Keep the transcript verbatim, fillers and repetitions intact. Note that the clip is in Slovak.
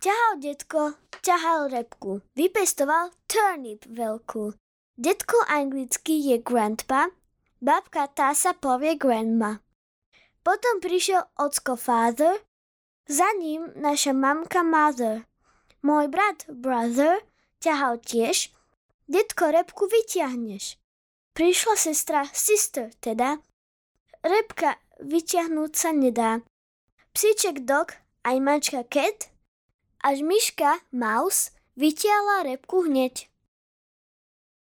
Ťahal detko, ťahal repku. Vypestoval turnip veľkú. Detko anglicky je grandpa, babka tá sa povie grandma. Potom prišiel ocko father, za ním naša mamka mother. Môj brat brother ťahal tiež, detko repku vyťahneš. Prišla sestra sister teda, repka vyťahnúť sa nedá. Psíček dog, aj mačka cat, až myška mouse vytiahla repku hneď.